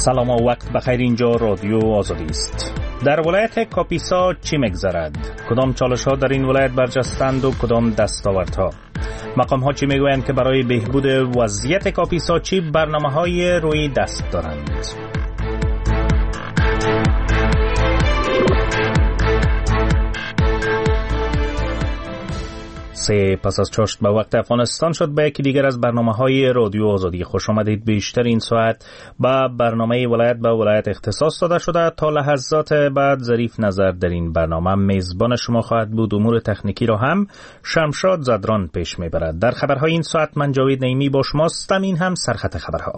سلام و وقت بخیر. اینجا رادیو آزادی است. در ولایت کاپیسا چی میگذرد؟ کدام چالش ها در این ولایت برجستند و کدام دستاوردها؟ مقام ها چی میگویند که برای بهبود وضعیت کاپیسا چی برنامه های روی دست دارند؟ پس از چاشت به وقت افغانستان شد به یکی دیگر از برنامه‌های رادیو آزادی خوش آمدید. بیشتر این ساعت با برنامه ولایت به ولایت اختصاص داده شده. تا لحظات بعد ظریف نظر در این برنامه میزبان شما خواهد بود. امور تکنیکی را هم شمشاد زدران پیش میبرد. در خبرهای این ساعت من جاوید نعیمی با شماستم. این هم سرخط خبرها.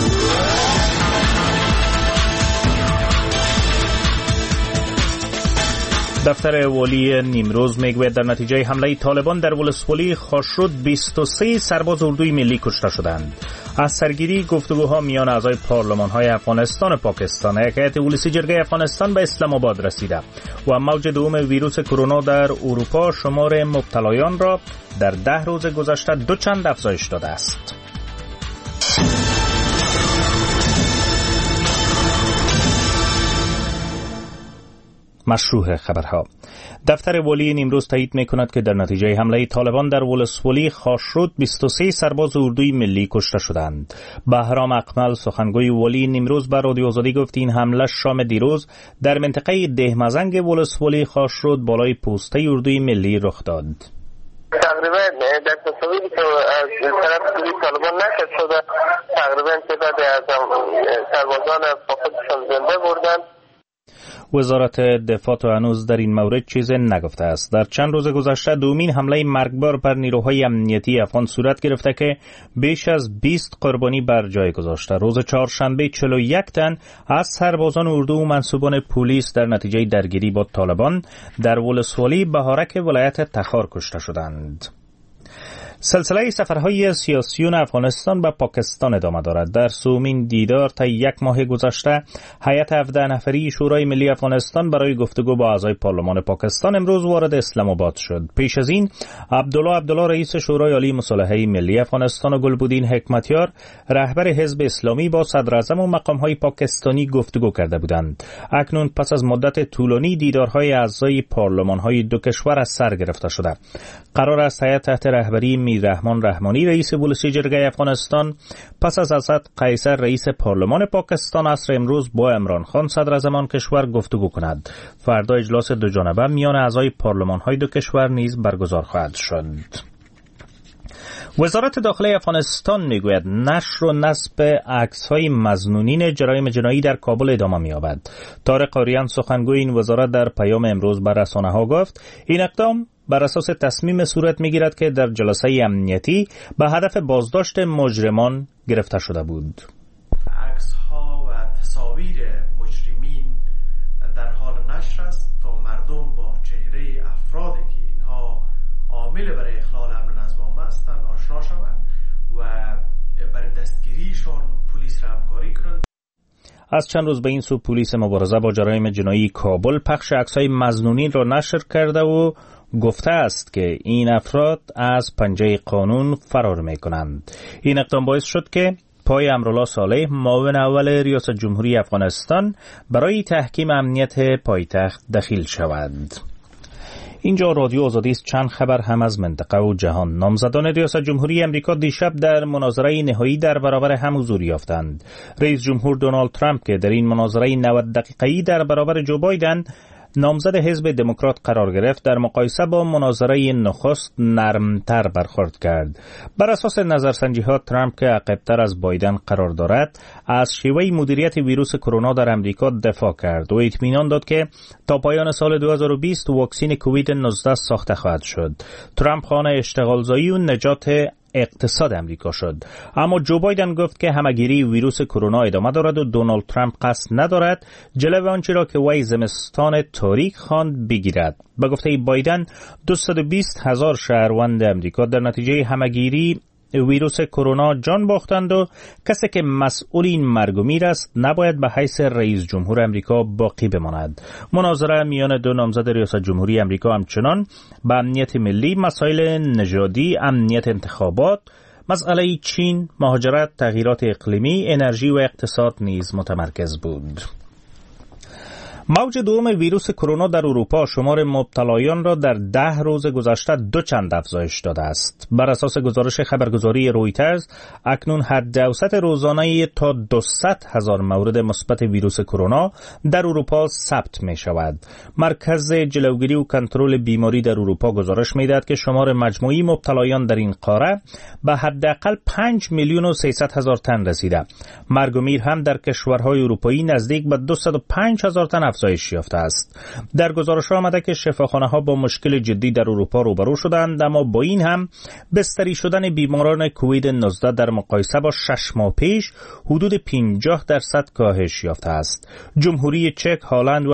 دفتر والی نیمروز میگوید در نتیجه حمله طالبان در ولسوالی خاشرود 23 سرباز اردوی ملی کشته شدند. از سرگیری گفتگوها میان اعضای پارلمان‌های افغانستان و پاکستان، هیئت ولسی جرگه افغانستان به اسلام آباد رسیده و موج دوم ویروس کرونا در اروپا شمار مبتلایان را در 10 روز گذشته 2 چند افزایش داده است. مشروع خبرها. دفتر والی نیمروز تایید می‌کند که در نتیجه حمله طالبان در ولسوالی خاشرود 23 سرباز اردوی ملی کشته شدند. بهرام اکمل سخنگوی والی نیمروز به رادیو آزادی گفت این حمله شام دیروز در منطقه دهمزنگ ولسوالی خاشرود بالای پوسته اردوی ملی رخ داد. تقریبا در تصاویری که از طرف طالبان نشد شده تقریبا تعداد از سربازان خودشان زنده بردند. وزارت دفاع تا هنوز در این مورد چیزی نگفته است. در چند روز گذشته دومین حمله مرگبار بر نیروهای امنیتی افغان صورت گرفته که بیش از 20 قربانی بر جای گذاشته. روز چهارشنبه 41 تن از سربازان اردو و منصوبان پلیس در نتیجه درگیری با طالبان در ولسوالی بهارک ولایت تخار کشته شدند. سلسله سفرهای سیاسیون افغانستان به پاکستان ادامه دارد. در سومین دیدار تا 1 ماه گذشته هیئت 17 نفری شورای ملی افغانستان برای گفتگو با اعضای پارلمان پاکستان امروز وارد اسلام آباد شد. پیش از این عبدالله رئیس شورای عالی مصالحه ملی افغانستان و گلبودین حکمتیار رهبر حزب اسلامی با صدر اعظم و مقامهای پاکستانی گفتگو کرده بودند. اکنون پس از مدت طولانی دیدارهای اعضای پارلمانهای دو کشور از سر گرفته شده. قرار است هیئت تحت رهبری میررحمان رحمانی رئیس ولسی جرگه افغانستان پس از اسد قیصر رئیس پارلمان پاکستان عصر امروز با عمران خان صدر اعظم آن کشور گفتگو کند. فردا اجلاس دو جانبه میان اعضای پارلمان‌های دو کشور نیز برگزار خواهد شد. وزارت داخلی افغانستان میگوید نشر و نصب عکس‌های مظنونین جرایم جنایی در کابل ادامه می‌یابد. طارق آریان سخنگوی این وزارت در پیام امروز بر رسانه‌ها گفت این اقدام بر اساس تصمیم صورت می‌گیرد که در جلسه امنیتی به هدف بازداشت مجرمان گرفته شده بود. عکس‌ها و تصاویر مجرمین در حال نشر است تا مردم با چهره افرادی که اینها عامل برای اخلال امن و نظم عامه هستند آشنا شوند و برای دستگیریشان پلیس را همکاری کنند. از چند روز به این سو پلیس مبارزه با جرایم جنایی کابل پخش عکس‌های مظنونین را نشر کرده و گفته است که این افراد از پنجه قانون فرار می‌کنند. این اقدام باعث شد که پای امرالله صالح معاون اول ریاست جمهوری افغانستان برای تحکیم امنیت پایتخت دخیل شود. اینجا رادیو آزادی است. چند خبر هم از منطقه و جهان. نامزدان ریاست جمهوری امریکا دیشب در مناظره نهایی در برابر هم حضور یافتند. رئیس جمهور دونالد ترامپ که در این مناظره 90 دقیقه‌ای در برابر جو بایدن نامزد حزب دموکرات قرار گرفت در مقایسه با مناظره نخست نرمتر برخورد کرد. بر اساس نظرسنجی‌ها ترامپ که عقب‌تر از بایدن قرار دارد از شیوه مدیریت ویروس کرونا در امریکا دفاع کرد و اطمینان داد که تا پایان سال 2020 واکسن کووید 19 ساخته خواهد شد. ترامپ خواهان اشتغالزایی و نجات اقتصاد امریکا شد. اما جو بایدن گفت که همه‌گیری ویروس کرونا ادامه دارد و دونالد ترامپ قصد ندارد جلوی آنچه را که وی زمستان تاریک خواند بگیرد. به گفته بایدن 220,000 شهروند امریکا در نتیجه همه‌گیری ویروس کرونا جان باختند و کسی که مسئول این مرگ و میر است نباید به حیث رئیس جمهور امریکا باقی بماند. مناظره میان دو نامزد ریاست جمهوری امریکا همچنان به امنیت ملی، مسائل نژادی، امنیت انتخابات، مسئله چین، مهاجرت، تغییرات اقلیمی، انرژی و اقتصاد نیز متمرکز بود. موج دوم ویروس کرونا در اروپا شمار مبتلایان را در 10 روز گذشته 2 چند افزایش داده است. بر اساس گزارش خبرگزاری رویترز، اکنون حد اوسط روزانه تا 200,000 مورد مثبت ویروس کرونا در اروپا ثبت می شود. مرکز جلوگیری و کنترل بیماری در اروپا گزارش می دهد که شمار مجموعی مبتلایان در این قاره به حداقل 5,300,000 تن رسیده. مرگ و میر هم در کشورهای اروپایی نزدیک به 205,000 تن افزایش یافته است. در گزارش آمده که شفاخانه‌ها با مشکل جدی در اروپا روبرو شدند، اما با این هم بستری شدن بیماران کووید 19 در مقایسه با 6 ماه پیش حدود 50% کاهش یافته است. جمهوری چک، هلند و